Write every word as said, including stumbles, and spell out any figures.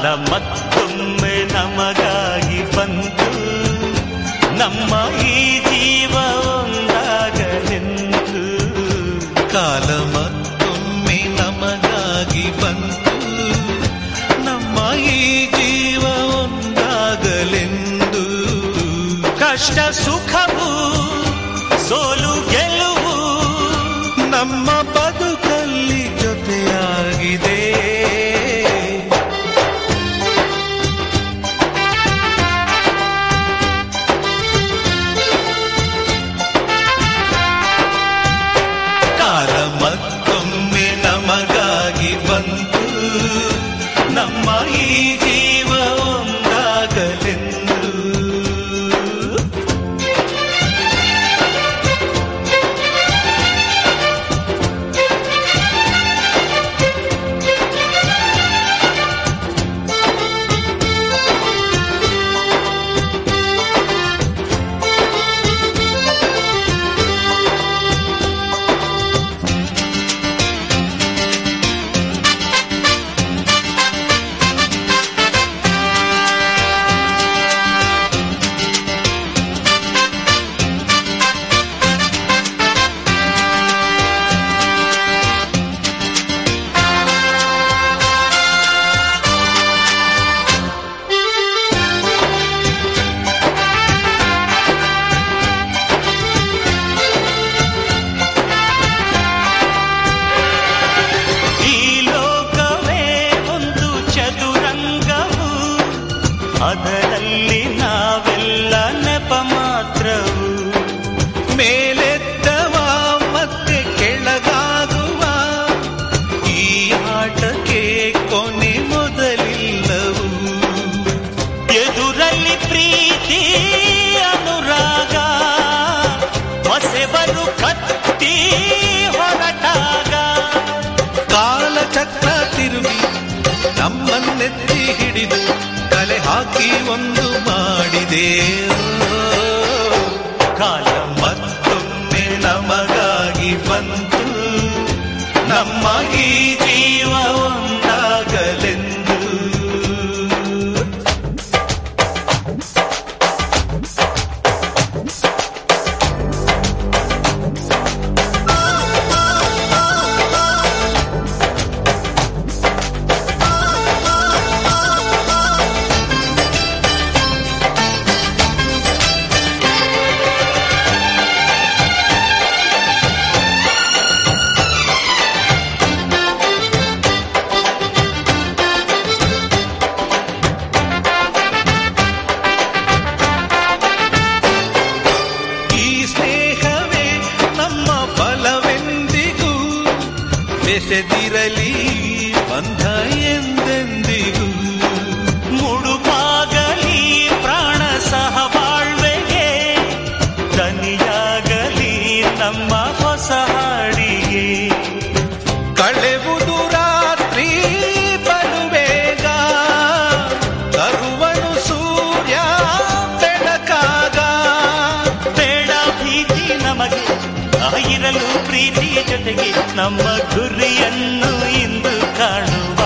ಮತ್ತೊಮ್ಮೆ ನಮಗಾಗಿ ಬಂತು, ನಮ್ಮ ಈ ಜೀವ ಒಂದಾಗಲೆಂದು. ಕಾಲ ಮತ್ತೊಮ್ಮೆ ನಮಗಾಗಿ ಬಂತು, ನಮ್ಮ ಈ ಜೀವ ಒಂದಾಗಲೆಂದು. ಕಷ್ಟ ಸುಖವು ಸೋಲು ಗೆಲುವು ನಮ್ಮ ಬದುಕಲ್ಲಿ ಜೊತೆಯಾಗಿದೆ. ಕಾಲ ಮತ್ತೊಮ್ಮೆ ನಮಗಾಗಿ ಬಂತು, ನಮ್ಮ ಈ ಜೀವ ಒಂದಾಗಲೆಂದು. ಅದರಲ್ಲಿ ನಾವೆಲ್ಲ ನೆಪ ಮಾತ್ರವು, ಮೇಲೆತ್ತವ ಮತ್ತೆ ಕೆಳಗಾಗುವ ಈ ಆಟಕ್ಕೆ ಕೊನೆ ಮೊದಲಿಲ್ಲವು. ಎದುರಲ್ಲಿ ಪ್ರೀತಿ ಅನುರಾಗ, ಹೊಸೆಬರು ಕತ್ತಿ ಹೊರಟಾಗ, ಕಾಲಚಕ್ರ ತಿರುಗಿ ನಮ್ಮನ್ನೆತ್ತಿ ಹಿಡಿದು ಕಲೆ ಹಾಕಿ ಒಂದು ಮಾಡಿದೆ. ಕಾಲ ಮತ್ತೊಮ್ಮೆ ನಮಗಾಗಿ ಬಂತು, ನಮ್ಮ ಈ ಜೀವ ಒಂದಾಗಲೆಂದು. ಬೆಸೆದಿರಲಿ ಬಂಧ ಎಂದೆಂದಿಗೂ, ಮುಡುಪಾಗಲಿ ಪ್ರಾಣ ಸಹಬಾಳ್ವೆಗೆ, ದನಿಯಾಗಲಿ ನಮ್ಮ ಹೊಸ ಹಾಡಿಗೆ. ಕಳೆವುದು ರಾತ್ರಿ ಬರುವೇಗ, ತರುವನು ಸೂರ್ಯ ಬೆಳಕಾಗ. ಬೇಡ ಭೀತಿ ನಮಗೆ, ಇರಲು ಪ್ರೀತಿ ಜೊತೆಗೆ, ನಮ್ಮ ಗುರಿಯನ್ನು ಇಂದು ಕಾಣುವ.